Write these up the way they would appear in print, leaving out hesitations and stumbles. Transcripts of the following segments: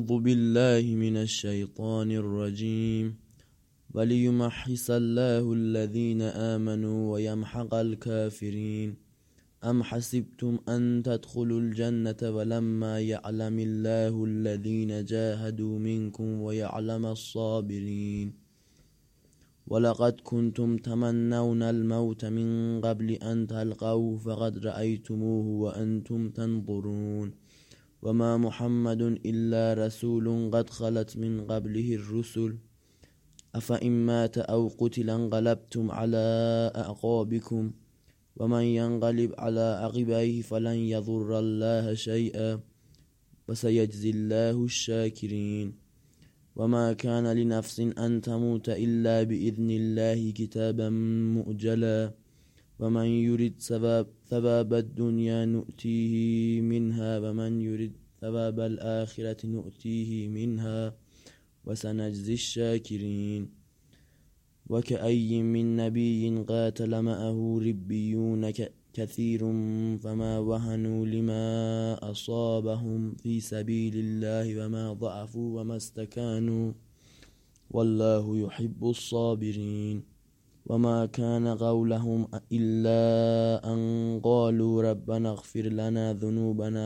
أعوذ بالله من الشيطان الرجيم وليمحص الله الذين آمنوا ويمحق الكافرين أم حسبتم أن تدخلوا الجنة ولما يعلم الله الذين جاهدوا منكم ويعلم الصابرين ولقد كنتم تمنون الموت من قبل أن تلقوه فقد رأيتموه وأنتم تنظرون وما محمد إلا رسول قد خلت من قبله الرسل أفإن مات أو قتل انقلبتم على أعقابكم ومن ينقلب على عقبيه فلن يضر الله شيئا وسيجزي الله الشاكرين وما كان لنفس أن تموت إلا بإذن الله كتابا مؤجلا ومن يرد ثواب الدنيا نؤتيه منها ومن يرد ثواب الآخرة نؤتيه منها وسنجزي الشاكرين وكأي من نبي قاتل معه ربيون كثير فما وهنوا لما أصابهم في سبيل الله وما ضعفوا وما استكانوا والله يحب الصابرين وما كان قولهم إلا أن قالوا ربنا اغفر لنا ذنوبنا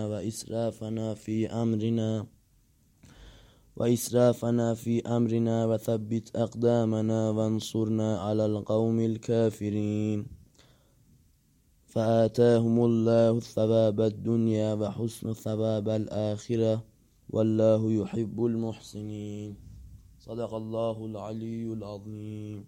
وإسرافنا في أمرنا وثبت أقدامنا وانصرنا على القوم الكافرين فآتاهم الله ثواب الدنيا وحسن ثواب الآخرة والله يحب المحسنين صدق الله العلي العظيم.